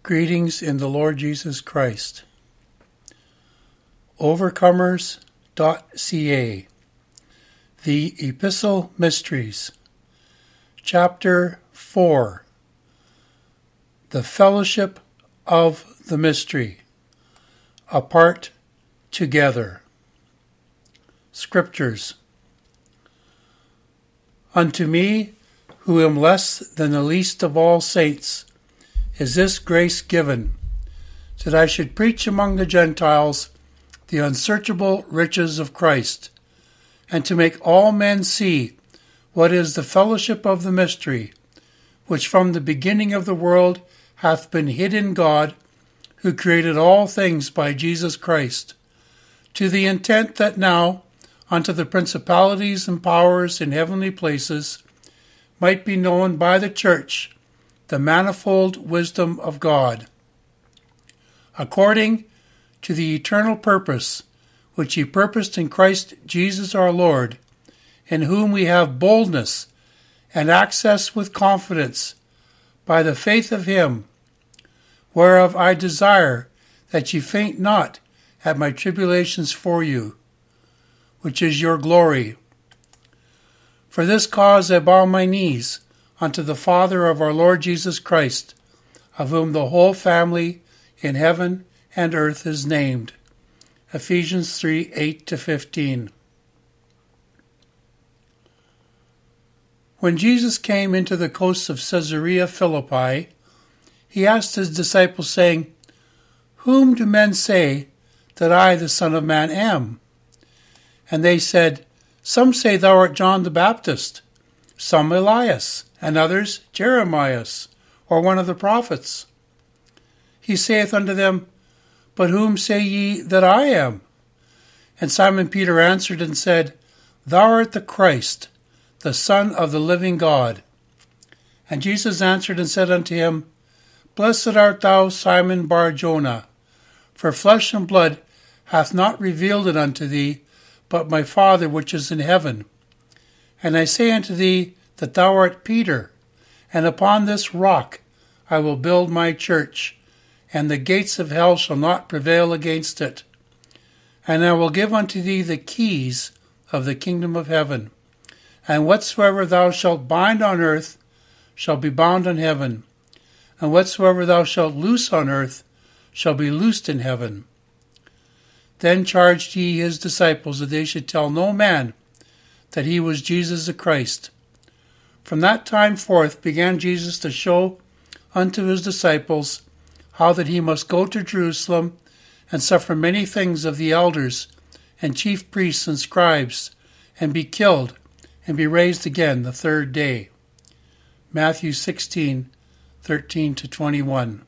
Greetings in the Lord Jesus Christ. Overcomers.ca. The Epistle Mysteries. Chapter 4. The Fellowship of the Mystery. Apart together. Scriptures. Unto me, who am less than the least of all saints, is this grace given, that I should preach among the Gentiles the unsearchable riches of Christ, and to make all men see what is the fellowship of the mystery, which from the beginning of the world hath been hid in God, who created all things by Jesus Christ, to the intent that now unto the principalities and powers in heavenly places might be known by the church the manifold wisdom of God, according to the eternal purpose which he purposed in Christ Jesus our Lord, in whom we have boldness and access with confidence by the faith of him, whereof I desire that ye faint not at my tribulations for you, which is your glory. For this cause I bow my knees unto the Father of our Lord Jesus Christ, of whom the whole family in heaven and earth is named. Ephesians 3, 8-15. When Jesus came into the coasts of Caesarea Philippi, he asked his disciples, saying, Whom do men say that I, the Son of Man, am? And they said, Some say thou art John the Baptist, some Elias, and others Jeremias, or one of the prophets. He saith unto them, But whom say ye that I am? And Simon Peter answered and said, Thou art the Christ, the Son of the living God. And Jesus answered and said unto him, Blessed art thou, Simon Bar-Jonah, for flesh and blood hath not revealed it unto thee, but my Father which is in heaven. And I say unto thee that thou art Peter, and upon this rock I will build my church, and the gates of hell shall not prevail against it. And I will give unto thee the keys of the kingdom of heaven. And whatsoever thou shalt bind on earth shall be bound in heaven, and whatsoever thou shalt loose on earth shall be loosed in heaven. Then charged he his disciples that they should tell no man that he was Jesus the Christ. From that time forth began Jesus to show unto his disciples how that he must go to Jerusalem and suffer many things of the elders and chief priests and scribes, and be killed, and be raised again the third day. Matthew 16, 13-21.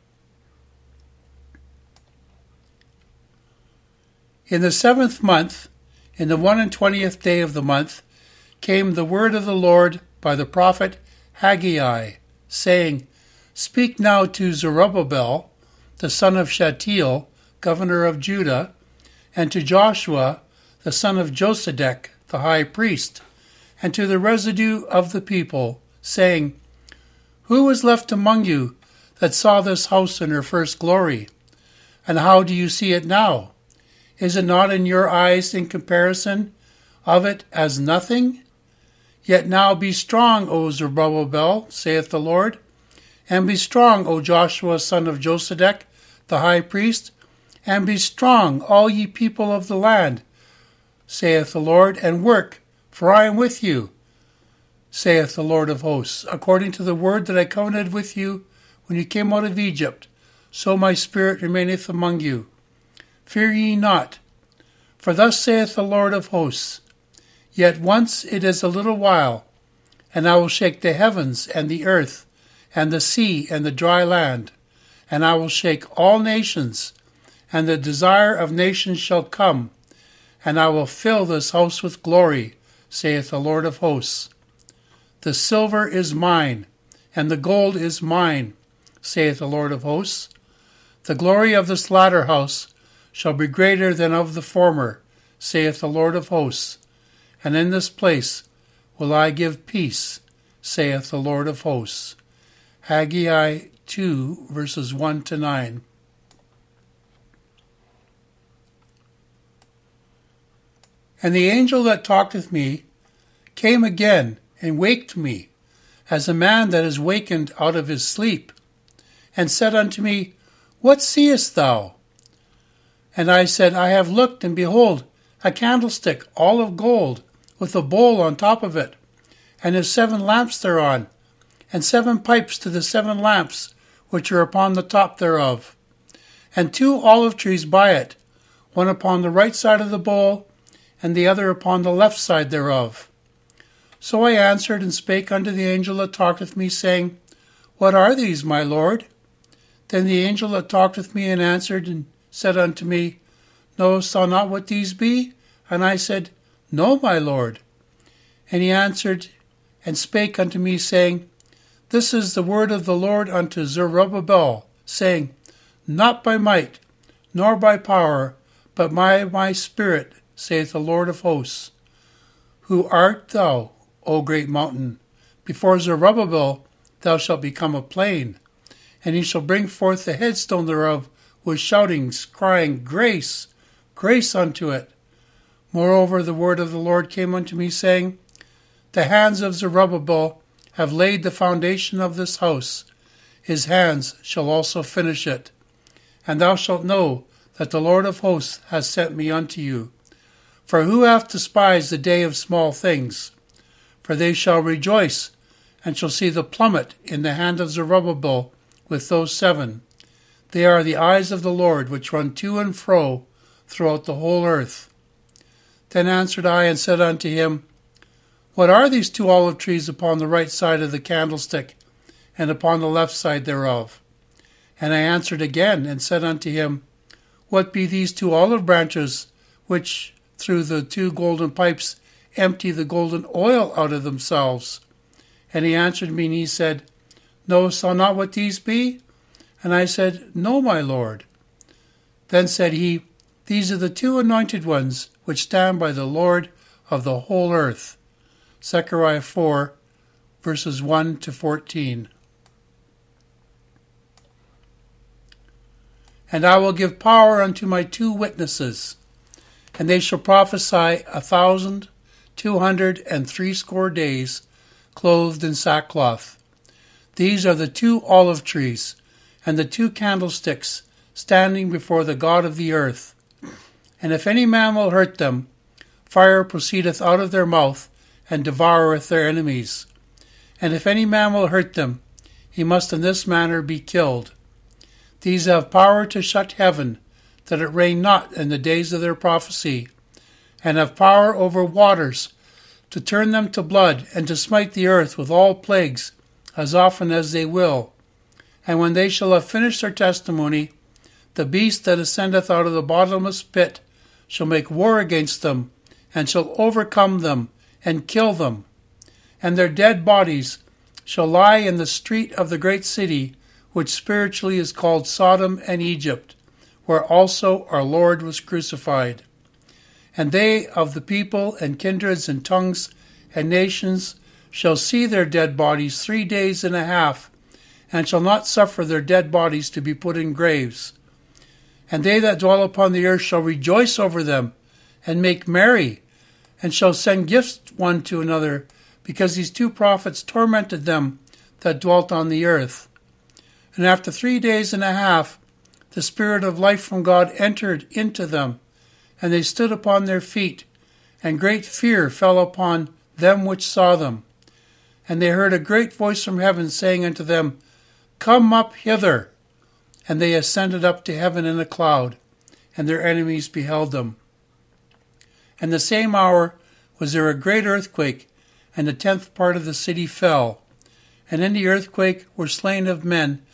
In the 7th month, in the 21st day of the month, came the word of the Lord by the prophet Haggai, saying, Speak now to Zerubbabel, the son of Shealtiel, governor of Judah, and to Joshua, the son of Josedech, the high priest, and to the residue of the people, saying, Who was left among you that saw this house in her first glory? And how do you see it now? Is it not in your eyes in comparison of it as nothing? Yet now be strong, O Zerubbabel, saith the Lord, and be strong, O Joshua, son of Josedech, the high priest, and be strong, all ye people of the land, saith the Lord, and work, for I am with you, saith the Lord of hosts, according to the word that I covenanted with you when you came out of Egypt, so my spirit remaineth among you. Fear ye not, for thus saith the Lord of hosts, Yet once it is a little while, and I will shake the heavens and the earth, and the sea and the dry land, and I will shake all nations, and the desire of nations shall come, and I will fill this house with glory, saith the Lord of hosts. The silver is mine, and the gold is mine, saith the Lord of hosts. The glory of this latter house shall be greater than of the former, saith the Lord of hosts. And in this place will I give peace, saith the Lord of hosts. Haggai 2, verses 1 to 9. And the angel that talked with me came again and waked me, as a man that is wakened out of his sleep, and said unto me, What seest thou? And I said, I have looked, and behold, a candlestick all of gold, with a bowl on top of it, and his 7 lamps thereon, and 7 pipes to the 7 lamps which are upon the top thereof, and 2 olive trees by it, one upon the right side of the bowl, and the other upon the left side thereof. So I answered and spake unto the angel that talked with me, saying, What are these, my Lord? Then the angel that talked with me and answered and said unto me, Knowest thou not what these be? And I said, No, my Lord. And he answered and spake unto me, saying, This is the word of the Lord unto Zerubbabel, saying, Not by might, nor by power, but by my Spirit, saith the Lord of hosts. Who art thou, O great mountain? Before Zerubbabel thou shalt become a plain, and he shall bring forth the headstone thereof with shoutings, crying, Grace, grace unto it. Moreover, the word of the Lord came unto me, saying, The hands of Zerubbabel have laid the foundation of this house. His hands shall also finish it. And thou shalt know that the Lord of hosts has sent me unto you. For who hath despised the day of small things? For they shall rejoice, and shall see the plummet in the hand of Zerubbabel with those 7. They are the eyes of the Lord, which run to and fro throughout the whole earth. Then answered I and said unto him, What are these 2 olive trees upon the right side of the candlestick, and upon the left side thereof? And I answered again and said unto him, What be these 2 olive branches, which through the 2 golden pipes empty the golden oil out of themselves? And he answered me, and he said, Knowest thou not what these be? And I said, No, my Lord. Then said he, These are the 2 anointed ones, which stand by the Lord of the whole earth. Zechariah 4, verses 1 to 14. And I will give power unto my 2 witnesses, and they shall prophesy 1,260 days, clothed in sackcloth. These are the 2 olive trees, and the 2 candlesticks, standing before the God of the earth. And if any man will hurt them, fire proceedeth out of their mouth, and devoureth their enemies. And if any man will hurt them, he must in this manner be killed. These have power to shut heaven, that it rain not in the days of their prophecy, and have power over waters, to turn them to blood, and to smite the earth with all plagues, as often as they will. And when they shall have finished their testimony, the beast that ascendeth out of the bottomless pit shall make war against them, and shall overcome them, and kill them. And their dead bodies shall lie in the street of the great city, which spiritually is called Sodom and Egypt, where also our Lord was crucified. And they of the people and kindreds and tongues and nations shall see their dead bodies 3 days and a half, and shall not suffer their dead bodies to be put in graves. And they that dwell upon the earth shall rejoice over them, and make merry, and shall send gifts one to another, because these 2 prophets tormented them that dwelt on the earth. And after 3 days and a half, the Spirit of life from God entered into them, and they stood upon their feet, and great fear fell upon them which saw them. And they heard a great voice from heaven saying unto them, Come up hither. And they ascended up to heaven in a cloud, and their enemies beheld them. And the same hour was there a great earthquake, and the 10th part of the city fell. And in the earthquake were slain of men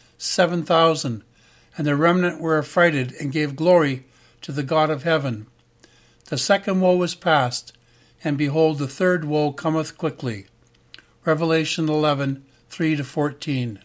7,000, and the remnant were affrighted, and gave glory to the God of heaven. The second woe was past, and behold, the 3rd woe cometh quickly. Revelation 11, 3-14.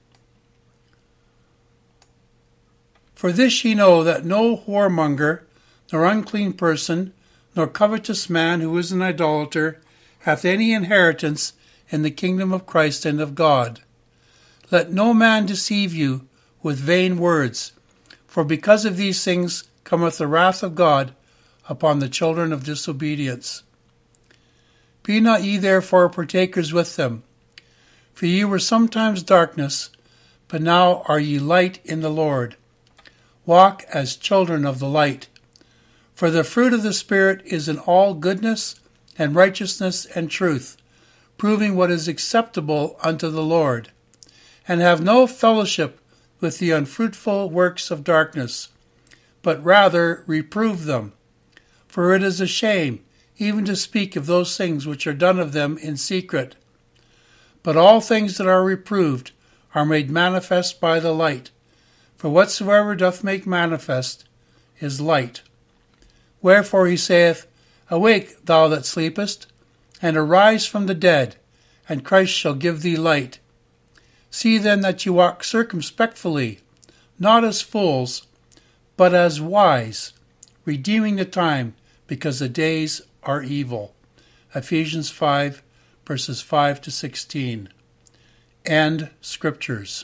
For this ye know, that no whoremonger, nor unclean person, nor covetous man who is an idolater, hath any inheritance in the kingdom of Christ and of God. Let no man deceive you with vain words, for because of these things cometh the wrath of God upon the children of disobedience. Be not ye therefore partakers with them. For ye were sometimes darkness, but now are ye light in the Lord. Walk as children of the light. For the fruit of the Spirit is in all goodness and righteousness and truth, proving what is acceptable unto the Lord. And have no fellowship with the unfruitful works of darkness, but rather reprove them. For it is a shame even to speak of those things which are done of them in secret. But all things that are reproved are made manifest by the light. For whatsoever doth make manifest is light. Wherefore he saith, Awake, thou that sleepest, and arise from the dead, and Christ shall give thee light. See then that you walk circumspectly, not as fools, but as wise, redeeming the time, because the days are evil. Ephesians 5, verses 5 to 16. And Scriptures.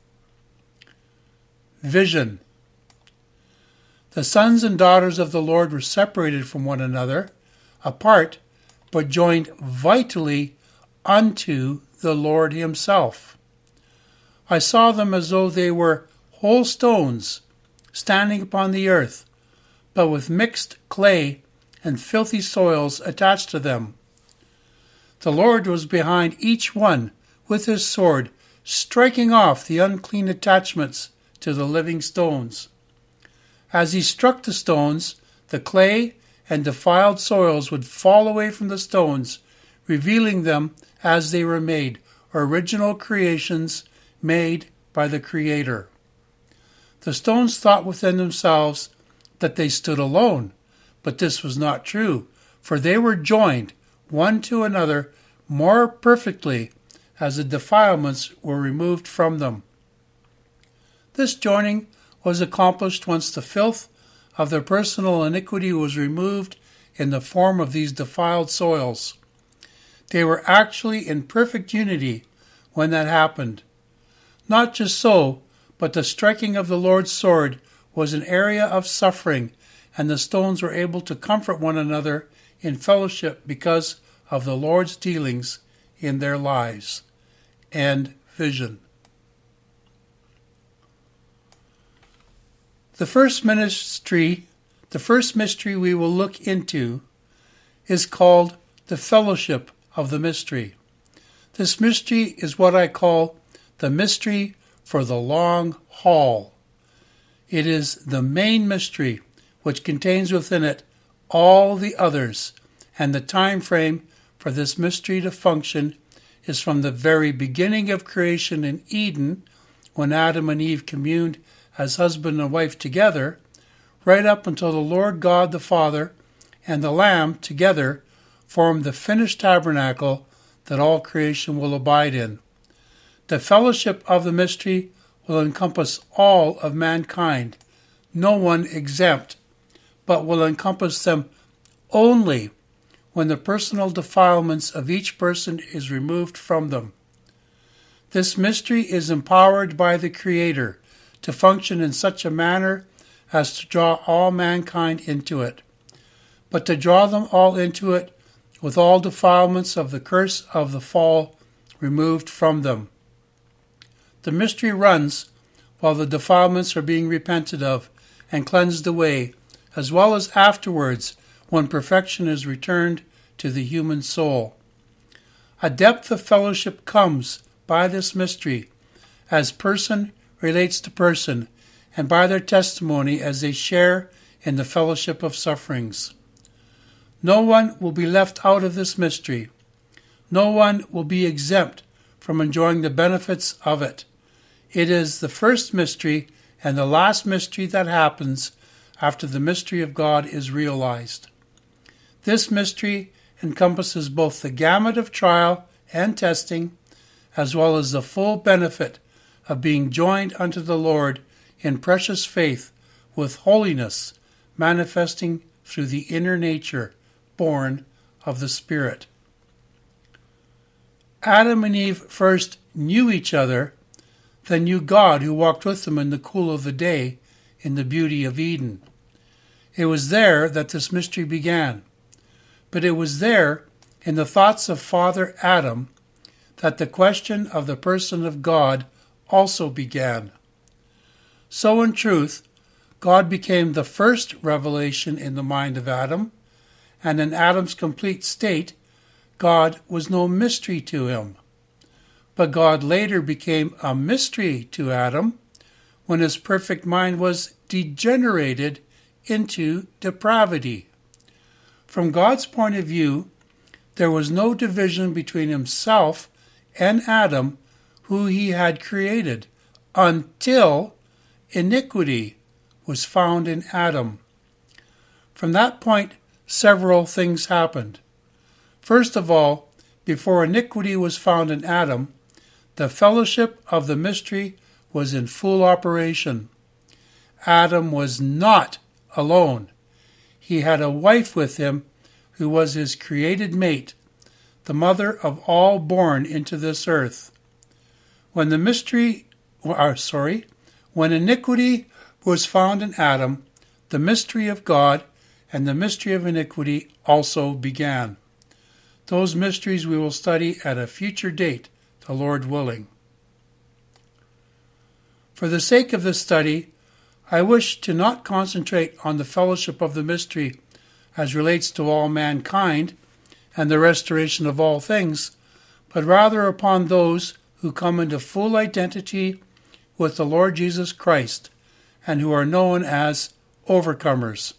Vision. The sons and daughters of the Lord were separated from one another, apart, but joined vitally unto the Lord himself. I saw them as though they were whole stones, standing upon the earth, but with mixed clay and filthy soils attached to them. The Lord was behind each one with his sword, striking off the unclean attachments to the living stones. As he struck the stones, the clay and defiled soils would fall away from the stones, revealing them as they were made, original creations made by the Creator. The stones thought within themselves that they stood alone, but this was not true, for they were joined one to another more perfectly as the defilements were removed from them. This joining was accomplished once the filth of their personal iniquity was removed in the form of these defiled soils. They were actually in perfect unity when that happened. Not just so, but the striking of the Lord's sword was an area of suffering, and the stones were able to comfort one another in fellowship because of the Lord's dealings in their lives. And vision. The first mystery we will look into is called the fellowship of the mystery. This mystery is what I call the mystery for the long haul. It is the main mystery which contains within it all the others, and the time frame for this mystery to function is from the very beginning of creation in Eden, when Adam and Eve communed as husband and wife together, right up until the Lord God the Father and the Lamb together form the finished tabernacle that all creation will abide in. The fellowship of the mystery will encompass all of mankind, no one exempt, but will encompass them only when the personal defilements of each person is removed from them. This mystery is empowered by the Creator to function in such a manner as to draw all mankind into it, but to draw them all into it with all defilements of the curse of the fall removed from them. The mystery runs while the defilements are being repented of and cleansed away, as well as afterwards when perfection is returned to the human soul. A depth of fellowship comes by this mystery as person relates to person, and by their testimony as they share in the fellowship of sufferings. No one will be left out of this mystery. No one will be exempt from enjoying the benefits of it. It is the first mystery and the last mystery that happens after the mystery of God is realized. This mystery encompasses both the gamut of trial and testing, as well as the full benefit of being joined unto the Lord in precious faith with holiness, manifesting through the inner nature born of the Spirit. Adam and Eve first knew each other then knew God who walked with them in the cool of the day in the beauty of Eden. It was there that this mystery began. But it was there, in the thoughts of Father Adam, that the question of the person of God also began. So in truth, God became the first revelation in the mind of Adam, and in Adam's complete state, God was no mystery to him. But God later became a mystery to Adam when his perfect mind was degenerated into depravity. From God's point of view, there was no division between himself and Adam, who he had created, until iniquity was found in Adam. From that point, several things happened. First of all, before iniquity was found in Adam, the fellowship of the mystery was in full operation. Adam was not alone. He had a wife with him who was his created mate, the mother of all born into this earth. When iniquity was found in Adam, the mystery of God and the mystery of iniquity also began. Those mysteries we will study at a future date, the Lord willing. For the sake of this study, I wish to not concentrate on the fellowship of the mystery as relates to all mankind and the restoration of all things, but rather upon those who come into full identity with the Lord Jesus Christ and who are known as overcomers.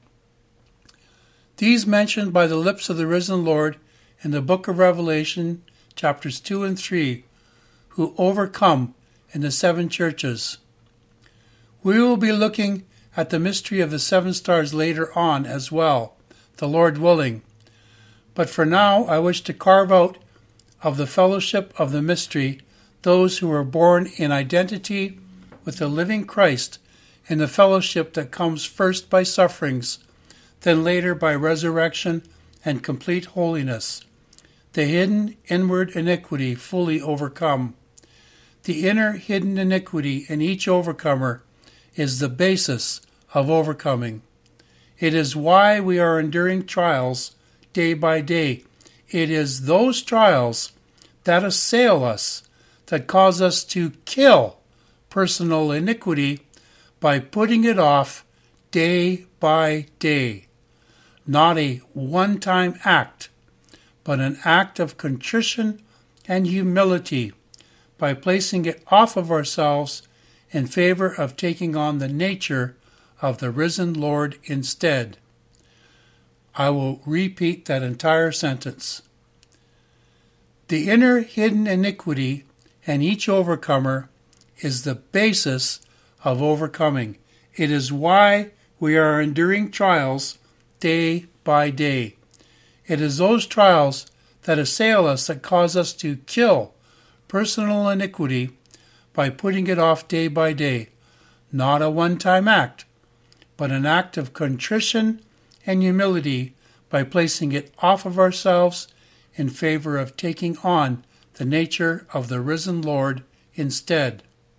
These mentioned by the lips of the risen Lord in the book of Revelation, chapters 2 and 3, who overcome in the seven churches. We will be looking at the mystery of the seven stars later on as well, the Lord willing. But for now, I wish to carve out of the fellowship of the mystery those who are born in identity with the living Christ in the fellowship that comes first by sufferings, then later by resurrection and complete holiness. The hidden inward iniquity fully overcome. The inner hidden iniquity in each overcomer is the basis of overcoming. It is why we are enduring trials day by day. It is those trials that assail us, that cause us to kill personal iniquity by putting it off day by day. Not a one-time act, but an act of contrition and humility by placing it off of ourselves in favor of taking on the nature of the risen Lord instead. I will repeat that entire sentence. The inner hidden iniquity in each overcomer is the basis of overcoming. It is why we are enduring trials day by day. It is those trials that assail us that cause us to kill personal iniquity by putting it off day by day. Not a one-time act, but an act of contrition and humility by placing it off of ourselves in favor of taking on the nature of the risen Lord instead.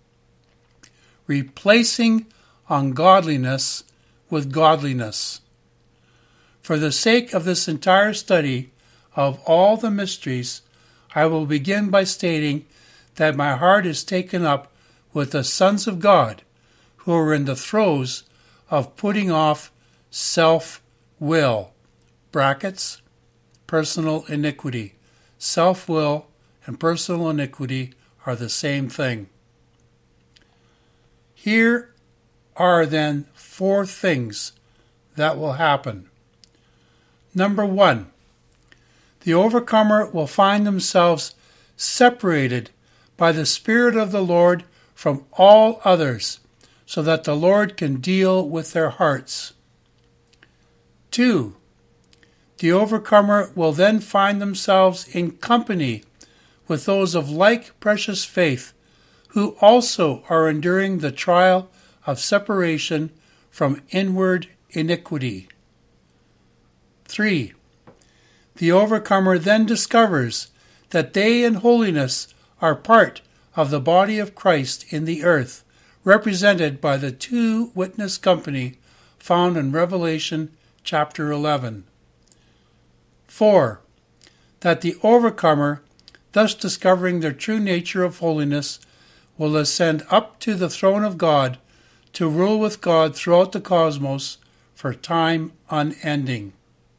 Replacing ungodliness with godliness. For the sake of this entire study of all the mysteries, I will begin by stating that my heart is taken up with the sons of God who are in the throes of putting off self-will, brackets, personal iniquity. Self-will and personal iniquity are the same thing. Here are then 4 things that will happen. Number 1, the overcomer will find themselves separated by the Spirit of the Lord from all others, so that the Lord can deal with their hearts. 2, the overcomer will then find themselves in company with those of like precious faith, who also are enduring the trial of separation from inward iniquity. 3, the overcomer then discovers that they in holiness are part of the body of Christ in the earth, represented by the two witness company found in Revelation chapter 11. 4. That the overcomer, thus discovering their true nature of holiness, will ascend up to the throne of God to rule with God throughout the cosmos for time unending.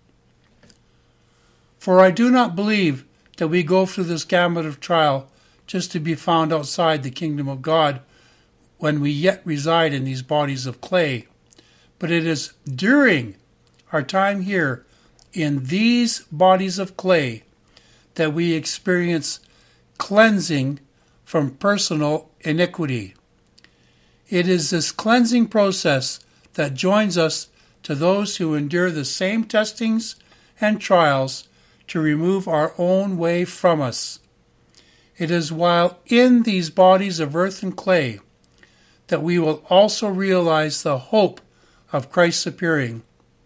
For I do not believe that we go through this gamut of trial just to be found outside the kingdom of God when we yet reside in these bodies of clay, but it is during our time here in these bodies of clay that we experience cleansing from personal iniquity. It is this cleansing process that joins us to those who endure the same testings and trials to remove our own way from us. It is while in these bodies of earth and clay that we will also realize the hope of Christ's appearing.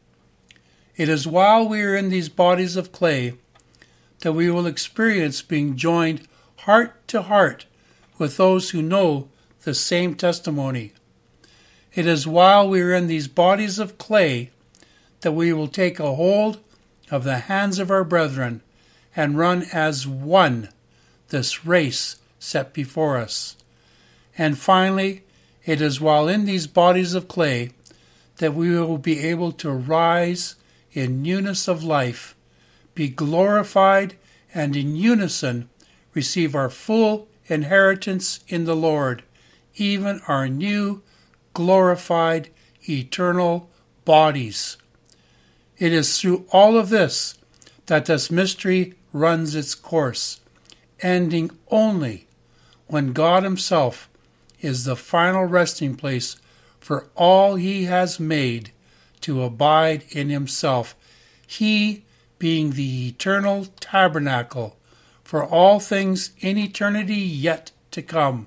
It is while we are in these bodies of clay that we will experience being joined heart to heart with those who know the same testimony. It is while we are in these bodies of clay that we will take a hold of the hands of our brethren and run as one this race set before us. And finally, it is while in these bodies of clay that we will be able to rise in newness of life, be glorified, and in unison receive our full inheritance in the Lord, even our new, glorified, eternal bodies. It is through all of this that this mystery runs its course, ending only when God Himself is the final resting place for all He has made to abide in Himself, He being the eternal tabernacle for all things in eternity yet to come.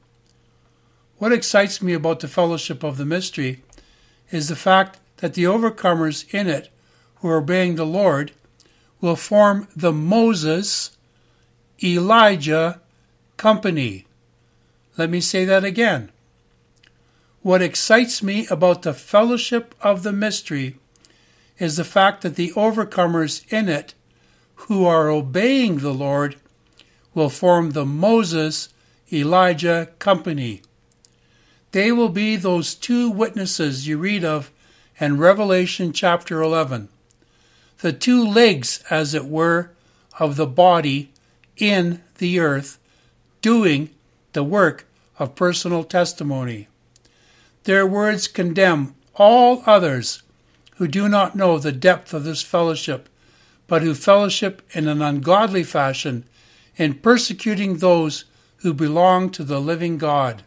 What excites me about the fellowship of the mystery is the fact that the overcomers in it who are obeying the Lord will form the Moses, Elijah company. Let me say that again. What excites me about the fellowship of the mystery is the fact that the overcomers in it who are obeying the Lord will form the Moses, Elijah company. They will be those two witnesses you read of in Revelation chapter 11. The two legs, as it were, of the body in the earth, doing the work of personal testimony. Their words condemn all others who do not know the depth of this fellowship, but who fellowship in an ungodly fashion in persecuting those who belong to the living God.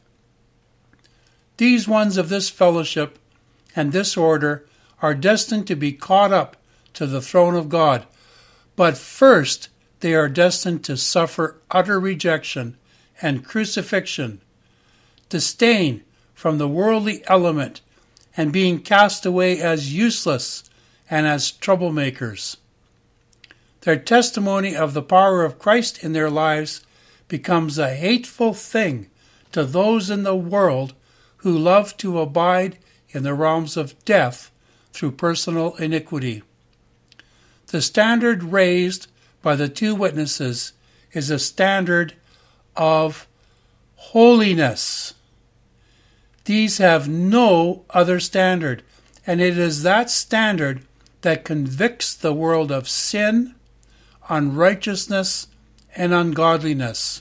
These ones of this fellowship and this order are destined to be caught up to the throne of God, but first they are destined to suffer utter rejection and crucifixion, disdain from the worldly element, and being cast away as useless and as troublemakers. Their testimony of the power of Christ in their lives becomes a hateful thing to those in the world who love to abide in the realms of death through personal iniquity. The standard raised by the two witnesses is a standard of holiness. These have no other standard, and it is that standard that convicts the world of sin, unrighteousness, and ungodliness.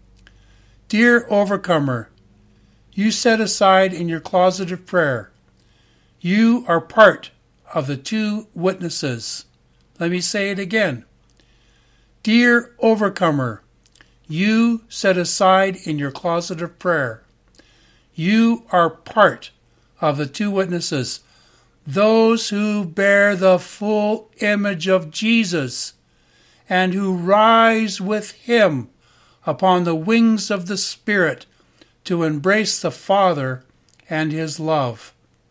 Dear overcomer, you set aside in your closet of prayer. You are part of the two witnesses. Let me say it again. Dear overcomer, you set aside in your closet of prayer. You are part of the two witnesses, those who bear the full image of Jesus and who rise with Him upon the wings of the Spirit to embrace the Father and His love.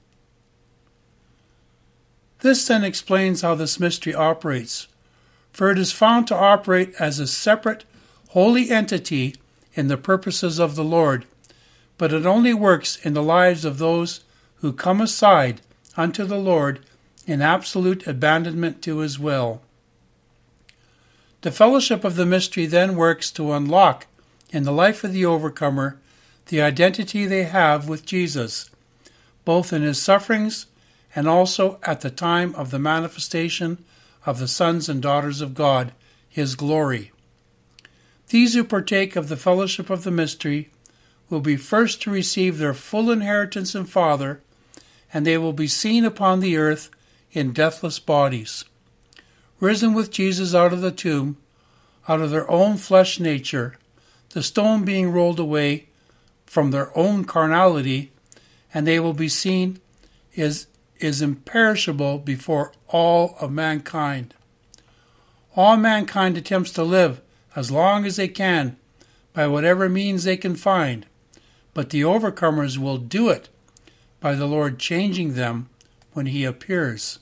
This then explains how this mystery operates, for it is found to operate as a separate, holy entity in the purposes of the Lord, but it only works in the lives of those who come aside unto the Lord in absolute abandonment to his will. The fellowship of the mystery then works to unlock in the life of the overcomer the identity they have with Jesus, both in his sufferings and also at the time of the manifestation of the sons and daughters of God, his glory. These who partake of the fellowship of the mystery will be first to receive their full inheritance in Father, and they will be seen upon the earth in deathless bodies. Risen with Jesus out of the tomb, out of their own flesh nature, the stone being rolled away from their own carnality, and they will be seen is imperishable before all of mankind. All mankind attempts to live as long as they can by whatever means they can find, but the overcomers will do it by the Lord changing them when he appears.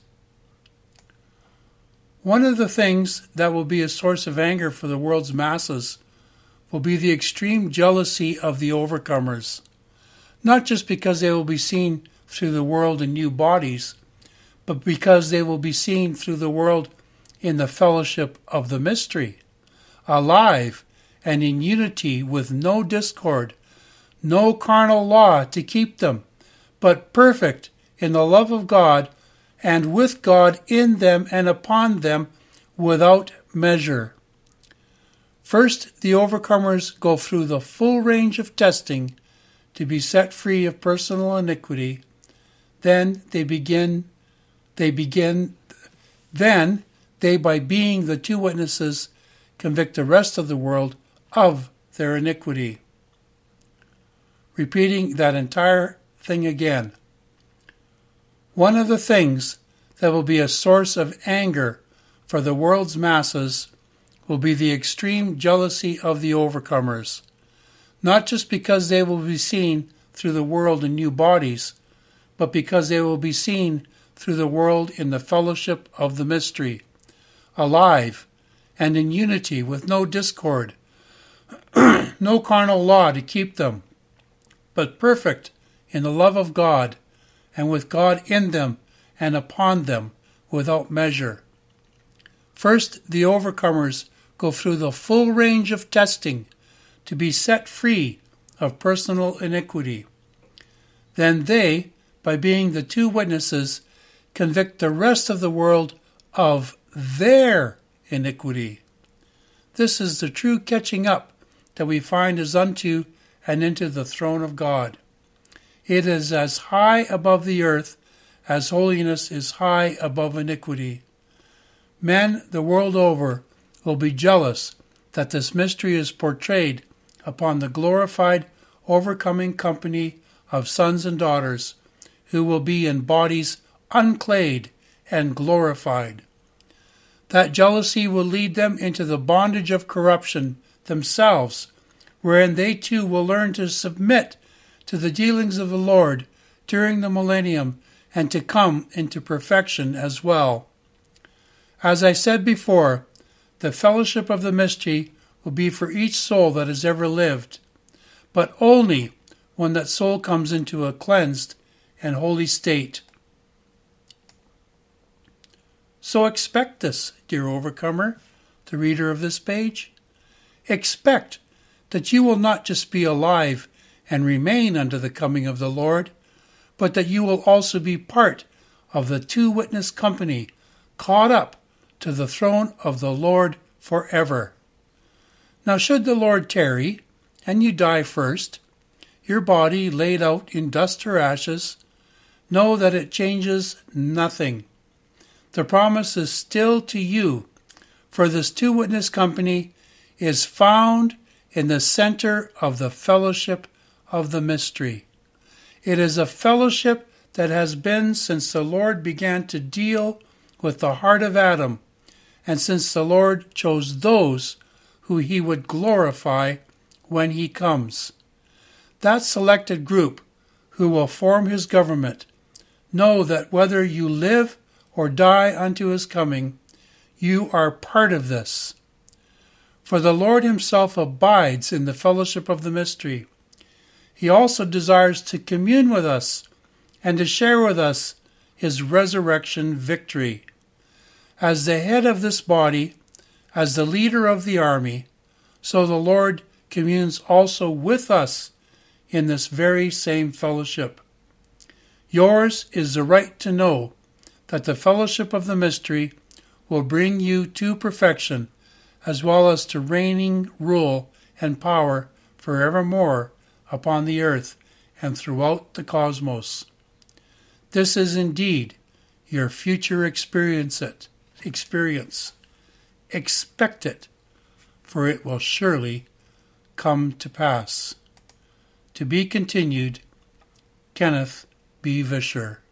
One of the things that will be a source of anger for the world's masses will be the extreme jealousy of the overcomers, not just because they will be seen through the world in new bodies, but because they will be seen through the world in the fellowship of the mystery, alive and in unity with no discord, no carnal law to keep them, but perfect in the love of God and with God in them and upon them without measure. First, the overcomers go through the full range of testing to be set free of personal iniquity. Then they by being the two witnesses, convict the rest of the world of their iniquity. Repeating that entire thing again. One of the things that will be a source of anger for the world's masses will be the extreme jealousy of the overcomers, not just because they will be seen through the world in new bodies, but because they will be seen through the world in the fellowship of the mystery, alive and in unity with no discord, no carnal law to keep them, but perfect in the love of God and with God in them and upon them without measure. First, the overcomers go through the full range of testing to be set free of personal iniquity. Then they, by being the two witnesses, convict the rest of the world of their iniquity. This is the true catching up that we find is unto and into the throne of God. It is as high above the earth as holiness is high above iniquity. Men the world over will be jealous that this mystery is portrayed upon the glorified, overcoming company of sons and daughters who will be in bodies unclayed and glorified. That jealousy will lead them into the bondage of corruption themselves, wherein they too will learn to submit to the dealings of the Lord during the millennium and to come into perfection as well. As I said before, the fellowship of the mystery will be for each soul that has ever lived, but only when that soul comes into a cleansed and holy state. So expect this, dear overcomer, the reader of this page. Expect that you will not just be alive and remain unto the coming of the Lord, but that you will also be part of the two-witness company caught up to the throne of the Lord forever. Now should the Lord tarry, and you die first, your body laid out in dust or ashes, know that it changes nothing. The promise is still to you, for this two-witness company is found in the center of the fellowship of the mystery. It is a fellowship that has been since the Lord began to deal with the heart of Adam, and since the Lord chose those who he would glorify when he comes. That selected group who will form his government know that whether you live or die unto his coming, you are part of this. For the Lord himself abides in the fellowship of the mystery. He also desires to commune with us and to share with us his resurrection victory. As the head of this body, as the leader of the army, so the Lord communes also with us in this very same fellowship. Yours is the right to know that the fellowship of the mystery will bring you to perfection, as well as to reigning rule and power forevermore upon the earth and throughout the cosmos. This is indeed your future experience. Expect it, for it will surely come to pass. To be continued, Kenneth B. Vischer.